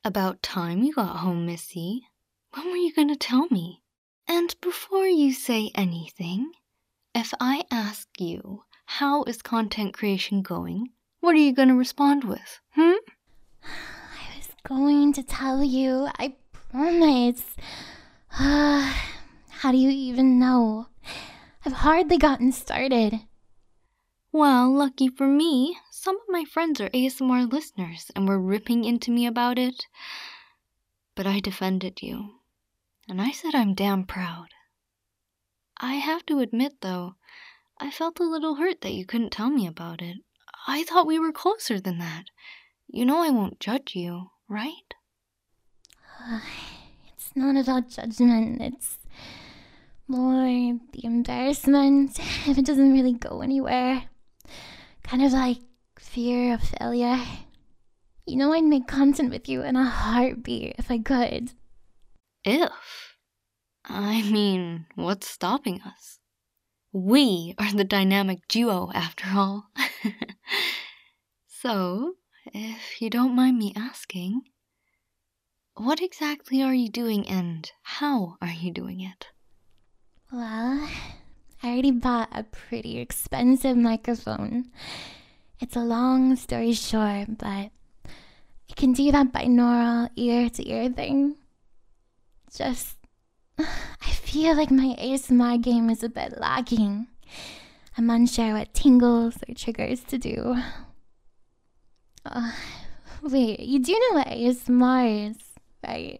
About time you got home, Missy. When were you gonna tell me? And before you say anything, if I ask you, how is content creation going? What are you gonna respond with, I was going to tell you, I promise. How do you even know? I've hardly gotten started. Well, lucky for me, some of my friends are ASMR listeners and were ripping into me about it. But I defended you, and I said I'm damn proud. I have to admit, though, I felt a little hurt that you couldn't tell me about it. I thought we were closer than that. You know I won't judge you, right? It's not about judgment, it's more the embarrassment if it doesn't really go anywhere. Kind of like fear of failure. You know I'd make content with you in a heartbeat if I could. If. I mean, what's stopping us? We are the dynamic duo, after all. So, if you don't mind me asking, what exactly are you doing and how are you doing it? Well, I already bought a pretty expensive microphone. It's a long story short, but I can do that binaural ear-to-ear thing. Just, I feel like my ASMR game is a bit lacking. I'm unsure what tingles or triggers to do. Wait, you do know what ASMR is, right?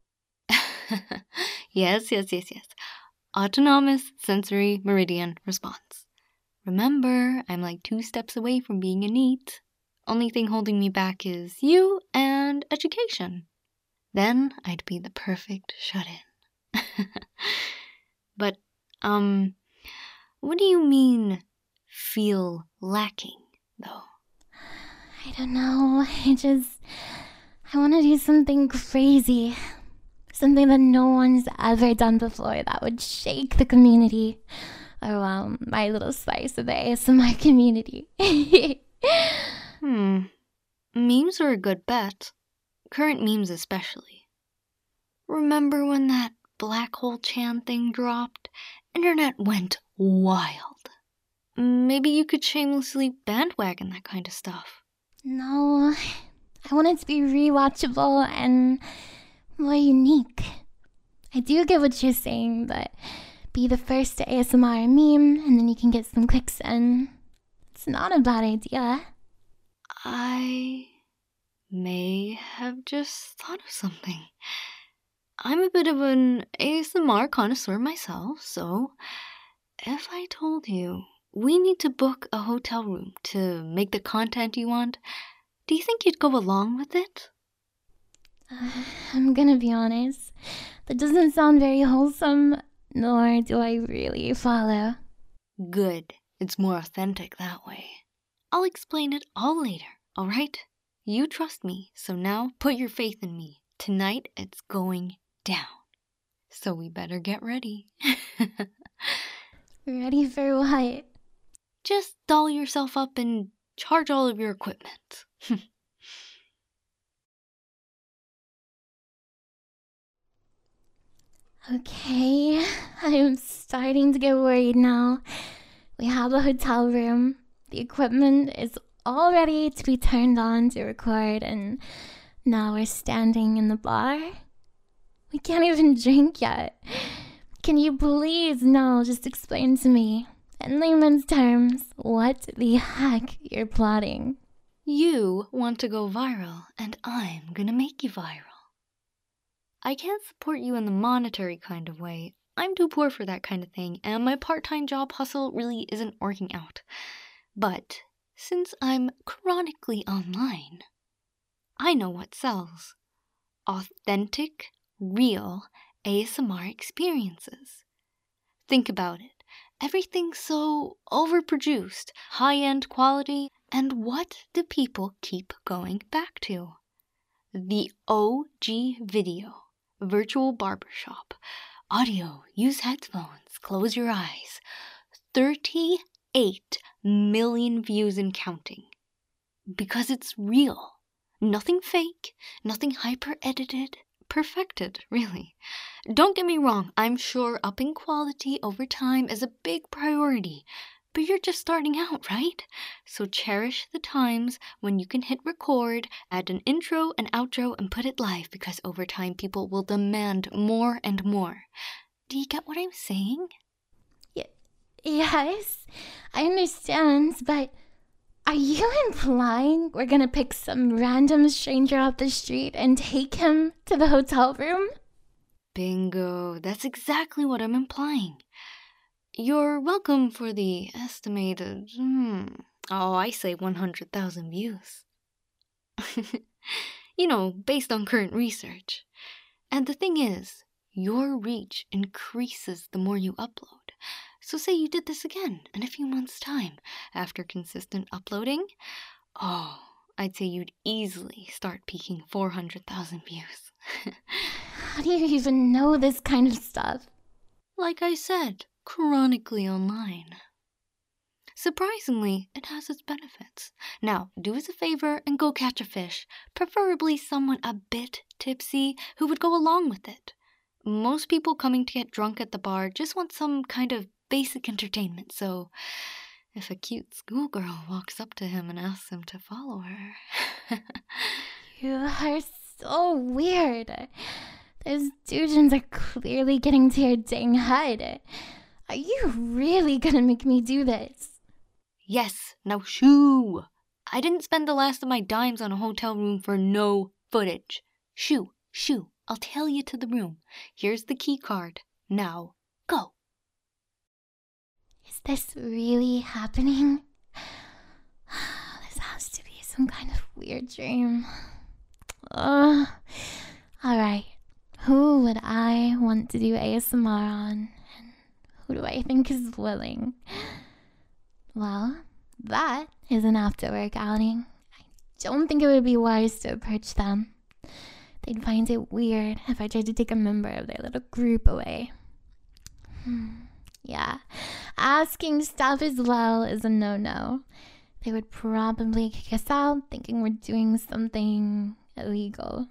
Yes. Autonomous sensory meridian response. Remember, I'm like 2 steps away from being a NEET. Only thing holding me back is you and education. Then I'd be the perfect shut-in. But, what do you mean, feel lacking, though? I don't know. I want to do something crazy. Something that no one's ever done before that would shake the community. Or, well, my little slice of the ASMR community. Memes are a good bet. Current memes especially. Remember when that black hole Chan thing dropped? Internet went wild. Maybe you could shamelessly bandwagon that kind of stuff. No, I want it to be rewatchable and more unique. I do get what you're saying, but be the first to ASMR a meme and then you can get some clicks in. It's not a bad idea. I may have just thought of something. I'm a bit of an ASMR connoisseur myself, so if I told you we need to book a hotel room to make the content you want, do you think you'd go along with it? I'm gonna be honest. That doesn't sound very wholesome, nor do I really follow. Good. It's more authentic that way. I'll explain it all later, alright? You trust me, so now put your faith in me. Tonight it's going down. So we better get ready. Ready for what? Just doll yourself up and charge all of your equipment. Okay, I'm starting to get worried now. We have a hotel room. The equipment is all ready to be turned on to record, and now we're standing in the bar. We can't even drink yet. Can you please now just explain to me, in layman's terms, what the heck you're plotting? You want to go viral, and I'm gonna make you viral. I can't support you in the monetary kind of way. I'm too poor for that kind of thing, and my part-time job hustle really isn't working out. But since I'm chronically online, I know what sells. Authentic, real ASMR experiences. Think about it. Everything's so overproduced, high-end quality, and what do people keep going back to? The OG video, virtual barbershop, audio, use headphones, close your eyes. 38 million views and counting. Because it's real. Nothing fake, nothing hyper-edited. Perfected, really. Don't get me wrong, I'm sure upping quality over time is a big priority, but you're just starting out, right? So cherish the times when you can hit record, add an intro and outro, and put it live, because over time people will demand more and more. Do you get what I'm saying? Yes, I understand, but are you implying we're gonna pick some random stranger off the street and take him to the hotel room? Bingo, that's exactly what I'm implying. You're welcome for the estimated, I say 100,000 views. You know, based on current research. And the thing is, your reach increases the more you upload. So say you did this again in a few months' time, after consistent uploading, I'd say you'd easily start peaking 400,000 views. How do you even know this kind of stuff? Like I said, chronically online. Surprisingly, it has its benefits. Now, do us a favor and go catch a fish, preferably someone a bit tipsy who would go along with it. Most people coming to get drunk at the bar just want some kind of basic entertainment, so if a cute schoolgirl walks up to him and asks him to follow her... You are so weird. Those delusions are clearly getting to your dang head. Are you really gonna make me do this? Yes, now shoo! I didn't spend the last of my dimes on a hotel room for no footage. Shoo, I'll tail you to the room. Here's the key card. Now, go. Is this really happening? This has to be some kind of weird dream. Alright, who would I want to do ASMR on? And who do I think is willing? Well, that is an after-work outing. I don't think it would be wise to approach them. They'd find it weird if I tried to take a member of their little group away. Yeah, asking stuff as well is a no-no. They would probably kick us out thinking we're doing something illegal.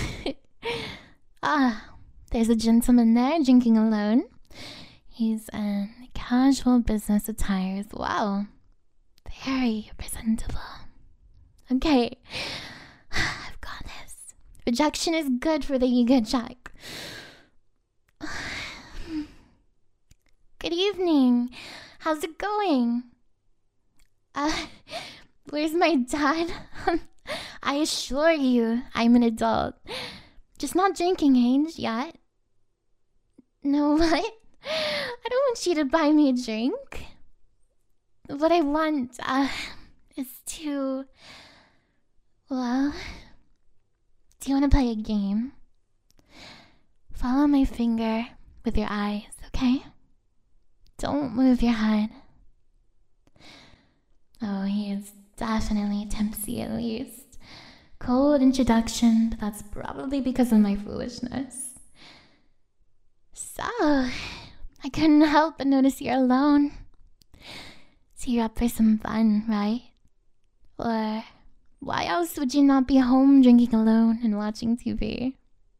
There's a gentleman there drinking alone. He's in casual business attire as well. Very presentable. Okay, I've got this. Rejection is good for the ego check. Good evening. How's it going? Where's my dad? I assure you, I'm an adult. Just not drinking age yet. No, what? I don't want you to buy me a drink. What I want, is to... Well... Do you want to play a game? Follow my finger with your eyes, okay? Don't move your head. Oh, he is definitely tipsy at least. Cold introduction, but that's probably because of my foolishness. So, I couldn't help but notice you're alone. So you're up for some fun, right? Or why else would you not be home drinking alone and watching TV?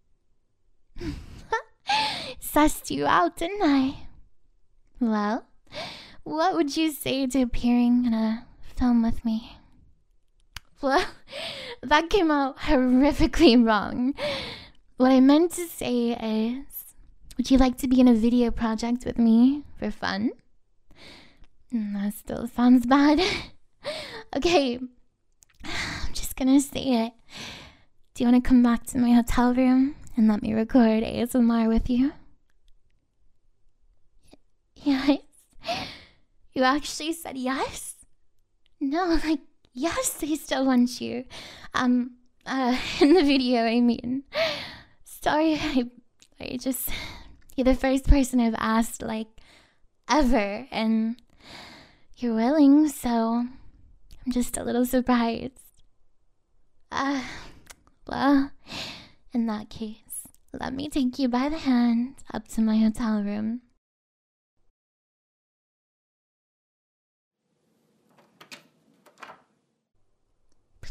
Sussed you out, didn't I? Well, what would you say to appearing in a film with me? Well, that came out horrifically wrong. What I meant to say is, would you like to be in a video project with me for fun? That still sounds bad. Okay, I'm just gonna say it. Do you want to come back to my hotel room and let me record ASMR with you? Yes? You actually said yes? No, like, yes, I still want you. In the video, I mean. Sorry, I just... You're the first person I've asked, like, ever, and you're willing, so I'm just a little surprised. Well, in that case, let me take you by the hand up to my hotel room.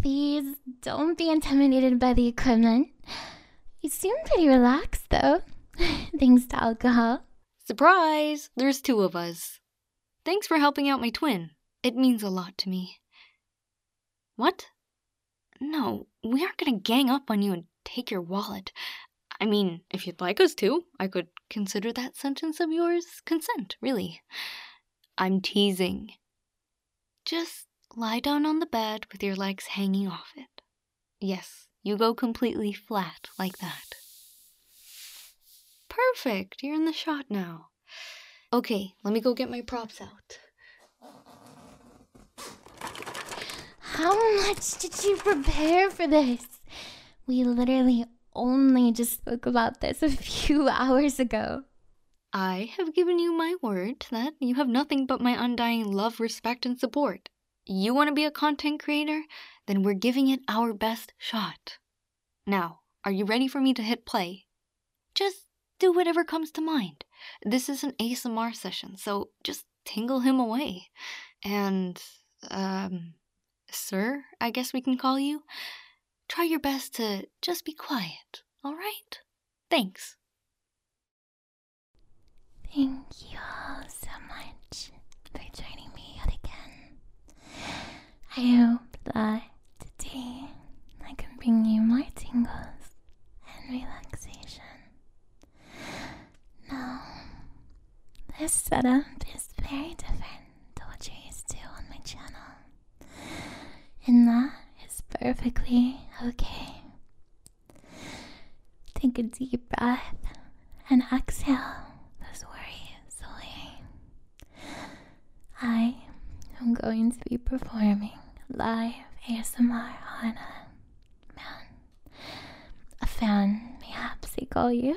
Please don't be intimidated by the equipment. You seem pretty relaxed, though, thanks to alcohol. Surprise! There's 2 of us. Thanks for helping out my twin. It means a lot to me. What? No, we aren't gonna gang up on you and take your wallet. I mean, if you'd like us to, I could consider that sentence of yours consent, really. I'm teasing. Just lie down on the bed with your legs hanging off it. Yes, you go completely flat like that. Perfect, you're in the shot now. Okay, let me go get my props out. How much did you prepare for this? We literally only just spoke about this a few hours ago. I have given you my word that you have nothing but my undying love, respect, and support. You want to be a content creator? Then we're giving it our best shot. Now, are you ready for me to hit play? Just do whatever comes to mind. This is an ASMR session, so just tingle him away. And, sir, I guess we can call you. Try your best to just be quiet, all right? Thanks. Thank you all so much for joining me yet again. I hope that today I can bring you more tingles and relaxation. Now, this setup is very different to what you're used to on my channel, and that is perfectly okay. Take a deep breath and exhale those worries away. I am going to be performing live ASMR on a fan, perhaps they call you.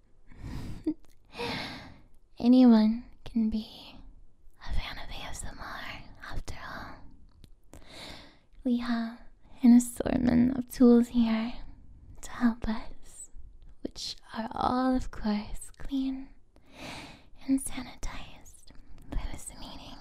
Anyone can be a fan of ASMR, after all. We have an assortment of tools here to help us, which are all, of course, clean and sanitized for this meeting.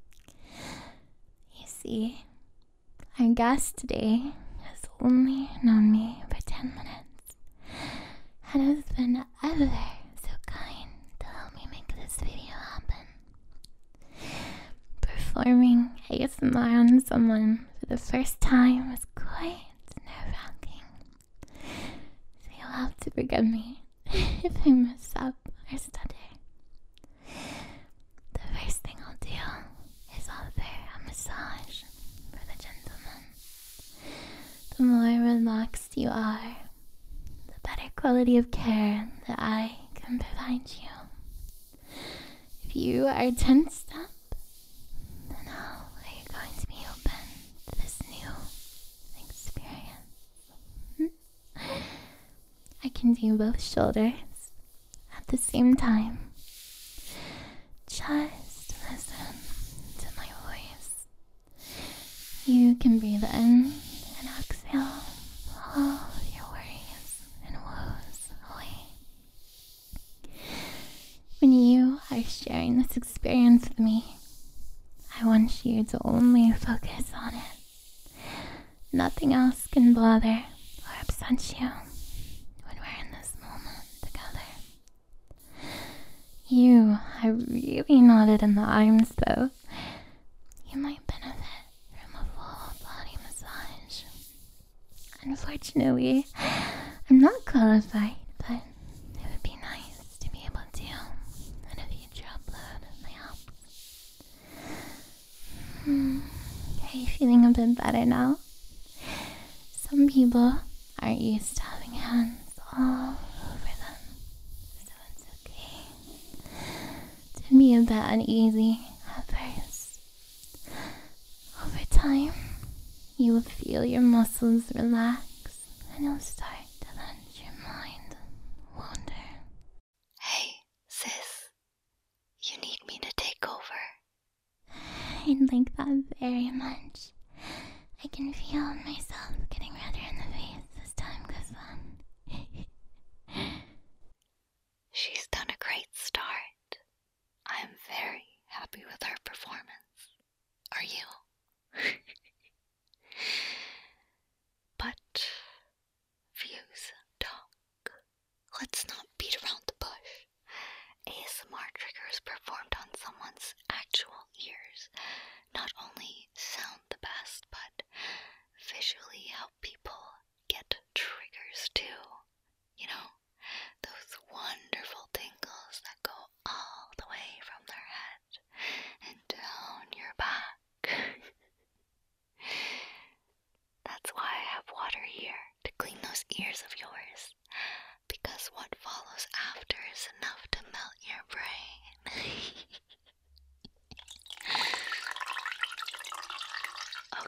You see, our guest today has only known me for 10 minutes and has been ever so kind to help me make this video happen. Performing ASMR on someone for the first time was quite nerve-wracking, so you'll have to forgive me if I mess up or stutter. The first thing I'll do is offer a massage for the gentleman. The more relaxed you are, the better quality of care that I can provide you. If you are tensed up, then how are you going to be open to this new experience? I can do both shoulders at the same time. Just listen to my voice. You can breathe in and exhale all of your worries and woes away. When you are sharing this experience with me, I want you to only focus on it. Nothing else can bother or upset you when we're in this moment together. You are really knotted in the arms, though. You might benefit from a full body massage. Unfortunately, I'm not qualified, but it would be nice to be able to in a future upload if they help. Are you feeling a bit better now? Some people aren't used to having hands all over them, so it's okay to be a bit uneasy at first. Over time, you will feel your muscles relax and you'll start to let your mind wander. Hey, sis. You need me to take over. I'd like that very much. I can feel myself getting redder in the face as time goes on. She's done a great start. I'm very happy with her performance. Are you?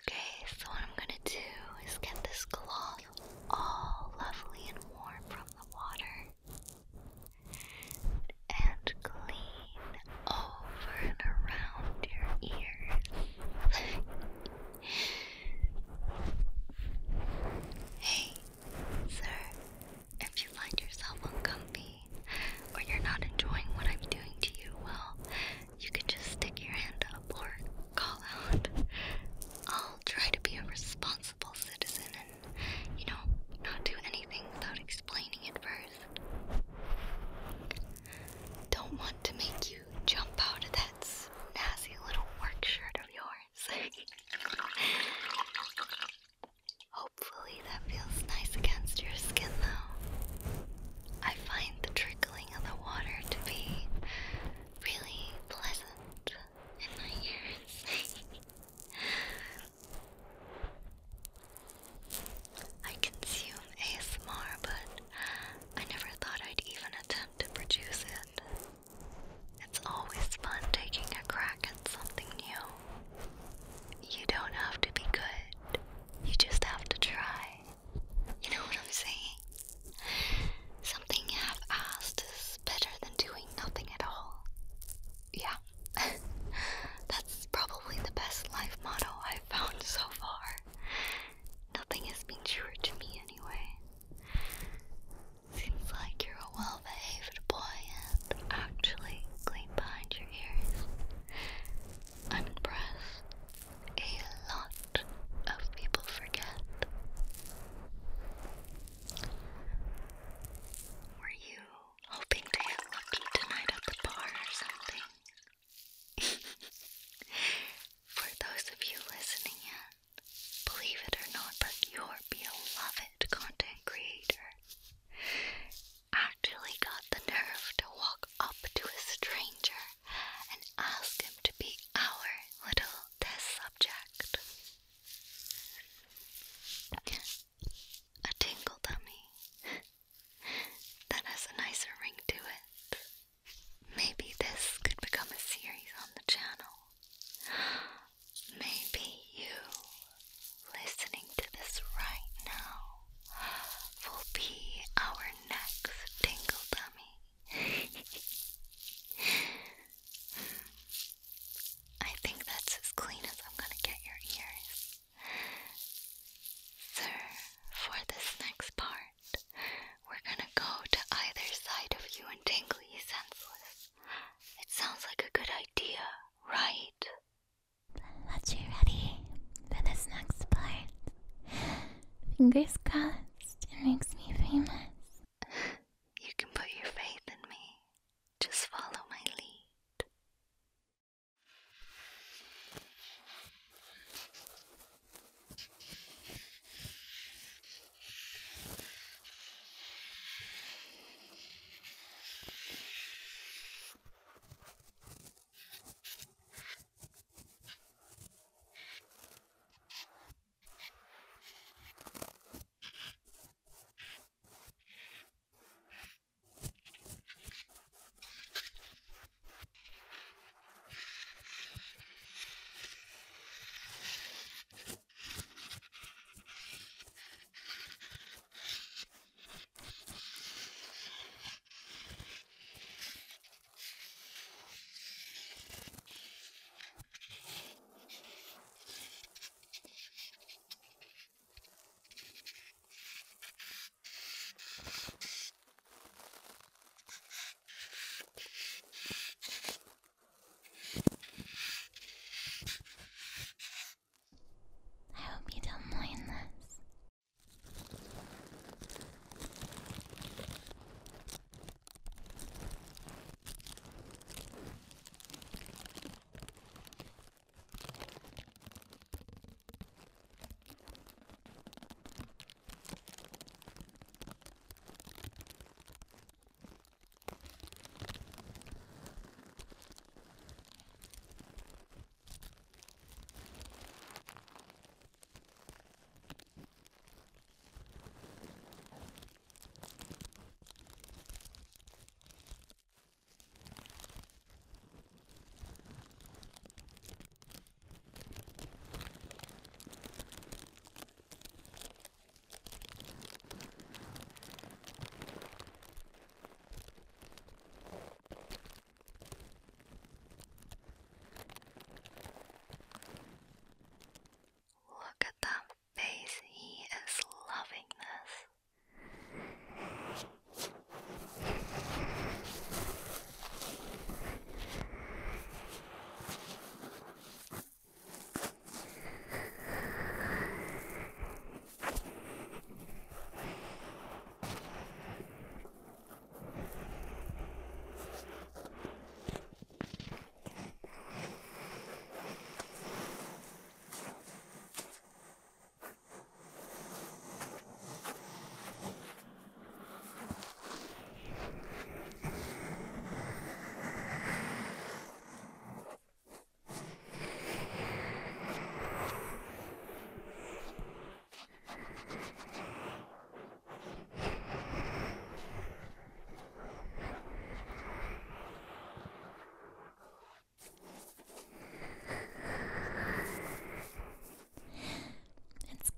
Okay, so what I'm gonna do is get this cloth all lovely and warm from the water and clean over and around your ears. Hey, sir, if you find yourself uncomfy or you're not enjoying what I'm doing to you, well, you can just stick your hand up or call out. I'll try to be a responsible citizen and, not do anything without explaining it first. Don't want to make you jump out of that snazzy little work shirt of yours. Hopefully that feels nice against your skin though. I find the trickling of the water to be really pleasant in my ears. I consume ASMR, but I never thought I'd even attempt to produce it. It's always fun taking a crack at something new. You don't have to be good, you just have to try. You know what I'm saying? Something half-assed is better than doing nothing at all. Yeah, that's probably the best life motto I've found so far. Nothing has been truer to me anyway. Seems like you're a well-behaved boy and actually clean behind your ears. I'm impressed. A lot of people forget. Were you hoping to get lucky tonight at the bar or something? For those of you listening in, believe it or not, but your beloved content creator actually got the nerve to walk up to a stranger and ask him to be our little test subject. A tingle dummy that has a nicer ring to it. Maybe this could become a series on the channel. Maybe you, listening to this right now, will be our next tingle dummy. I think that's as clean as I'm gonna get your ears. Sir, for this next part, we're gonna go to either side of you and tingle you senseless. It sounds like a good idea, right? That you're ready for this next part. Fingers crossed, it makes me famous. You can put your faith in me. Just follow my lead.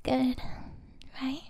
good, right?